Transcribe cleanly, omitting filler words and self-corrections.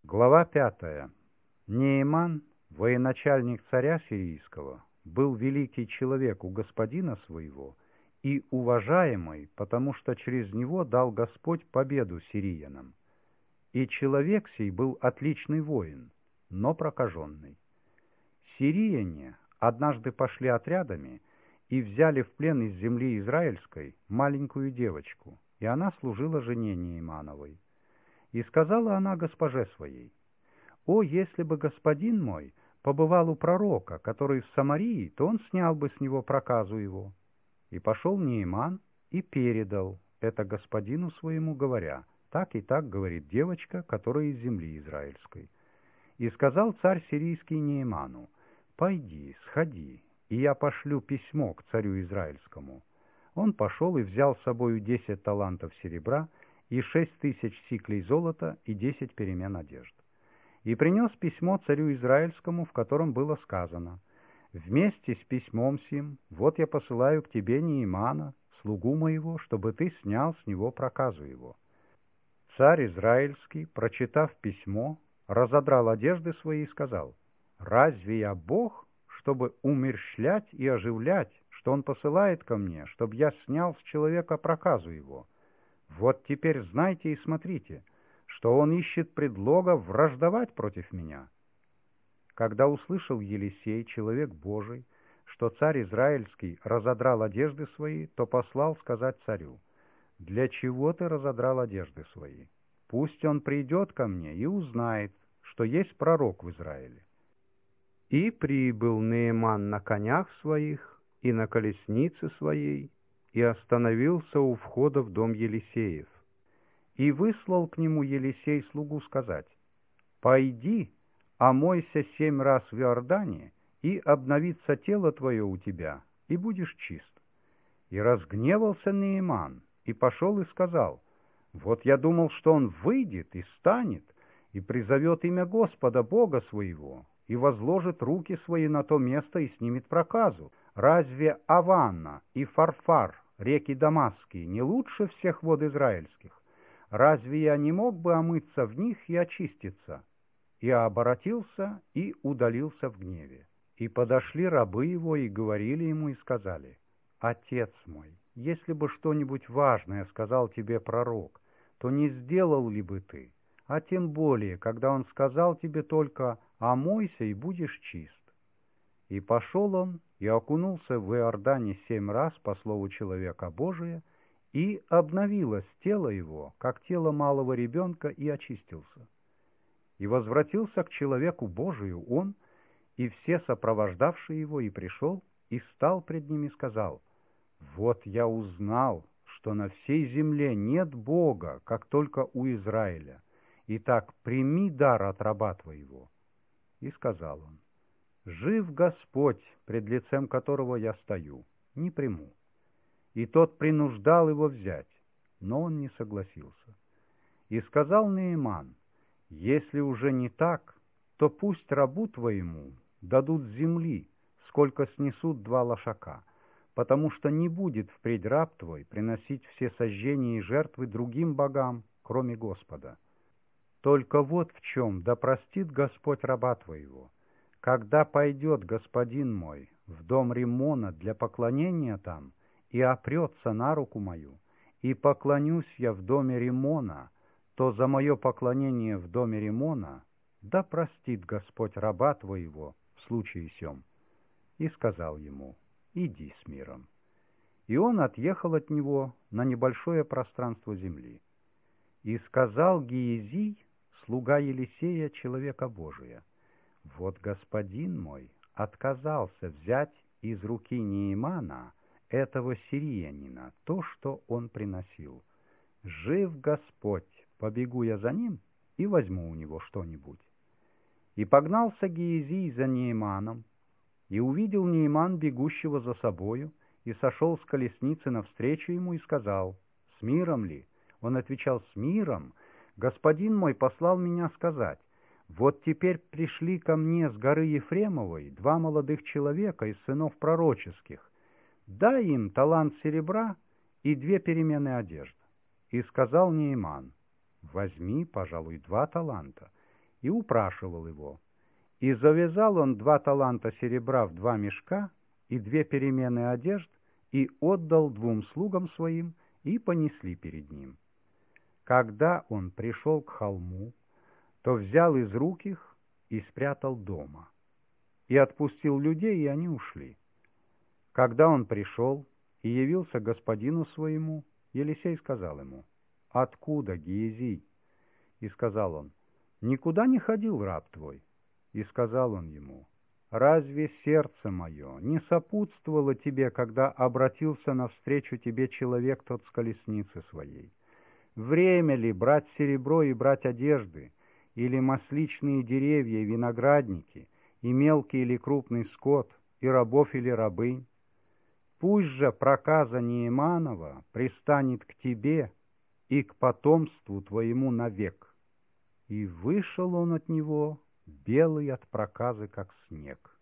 Глава 5. Нееман, военачальник царя сирийского, был великий человек у господина своего и уважаемый, потому что через него дал Господь победу сириянам. И человек сей был отличный воин, но прокаженный. Сирияне однажды пошли отрядами и взяли в плен из земли израильской маленькую девочку, и она служила жене Неемановой. И сказала она госпоже своей: «О, если бы господин мой побывал у пророка, который в Самарии, то он снял бы с него проказу его». И пошел Нееман и передал это господину своему, говоря: «Так и так говорит девочка, которая из земли израильской». И сказал царь сирийский Нееману: «Пойди, сходи, и я пошлю письмо к царю израильскому». Он пошел и взял с собою 10 талантов серебра и 6000 сиклей золота и 10 перемен одежд. И принес письмо царю израильскому, в котором было сказано: «Вместе с письмом сим вот я посылаю к тебе Неемана, слугу моего, чтобы ты снял с него проказу его». Царь израильский, прочитав письмо, разодрал одежды свои и сказал: «Разве я Бог, чтобы умерщвлять и оживлять, что он посылает ко мне, чтобы я снял с человека проказу его? Вот теперь знайте и смотрите, что он ищет предлога враждовать против меня». Когда услышал Елисей, человек Божий, что царь израильский разодрал одежды свои, то послал сказать царю: «Для чего ты разодрал одежды свои? Пусть он придет ко мне и узнает, что есть пророк в Израиле». И прибыл Нееман на конях своих и на колеснице своей, и остановился у входа в дом Елисеев. И выслал к нему Елисей слугу сказать: «Пойди, омойся 7 раз в Иордане, и обновится тело твое у тебя, и будешь чист». И разгневался Нееман, и пошел и сказал: «Вот я думал, что он выйдет и станет, и призовет имя Господа Бога своего, и возложит руки свои на то место и снимет проказу. Разве Аванна и Фарфар, реки Дамасские, не лучше всех вод израильских? Разве я не мог бы омыться в них и очиститься?» И оборотился и удалился в гневе. И подошли рабы его и говорили ему и сказали: «Отец мой, если бы что-нибудь важное сказал тебе пророк, то не сделал ли бы ты? А тем более, когда он сказал тебе только: омойся и будешь чист». И пошел он и окунулся в Иордане 7 раз по слову человека Божия, и обновилось тело его, как тело малого ребенка, и очистился. И возвратился к человеку Божию он и все сопровождавшие его, и пришел, и стал пред ним и сказал: «Вот я узнал, что на всей земле нет Бога, как только у Израиля. Итак, прими дар от раба твоего». И сказал он: «Жив Господь, пред лицем которого я стою, не приму». И тот принуждал его взять, но он не согласился. И сказал Нееман: «Если уже не так, то пусть рабу твоему дадут земли, сколько снесут 2 лошака, потому что не будет впредь раб твой приносить все сожжения и жертвы другим богам, кроме Господа. Только вот в чем да простит Господь раба твоего: когда пойдет господин мой в дом Риммона для поклонения там, и опрется на руку мою, и поклонюсь я в доме Риммона, то за мое поклонение в доме Риммона да простит Господь раба твоего в случае сем». И сказал ему: «Иди с миром». И он отъехал от него на небольшое пространство земли. И сказал Гиезий, слуга Елисея, человека Божия: «Вот господин мой отказался взять из руки Неемана, этого сириянина, то, что он приносил. Жив Господь, побегу я за ним и возьму у него что-нибудь». И погнался Гиезий за Нееманом, и увидел Нееман бегущего за собою, и сошел с колесницы навстречу ему и сказал: «С миром ли?» Он отвечал: «С миром. Господин мой послал меня сказать: вот теперь пришли ко мне с горы Ефремовой 2 молодых человека из сынов пророческих. Дай им талант серебра и 2 перемены одежды». И сказал Нееман: «Возьми, пожалуй, 2 таланта». и упрашивал его. И завязал он 2 таланта серебра в 2 мешка и 2 перемены одежд, и отдал 2 слугам своим, и понесли перед ним. Когда он пришел к холму, то взял из рук их и спрятал дома, и отпустил людей, и они ушли. Когда он пришел и явился господину своему, Елисей сказал ему: «Откуда, Гиези?» И сказал он: «Никуда не ходил раб твой». И сказал он ему: «Разве сердце мое не сопутствовало тебе, когда обратился навстречу тебе человек тот с колесницы своей? Время ли брать серебро и брать одежды, или масличные деревья и виноградники, и мелкий или крупный скот, и рабов или рабынь? Пусть же проказа Нееманова пристанет к тебе и к потомству твоему навек». И вышел он от него белый от проказы, как снег.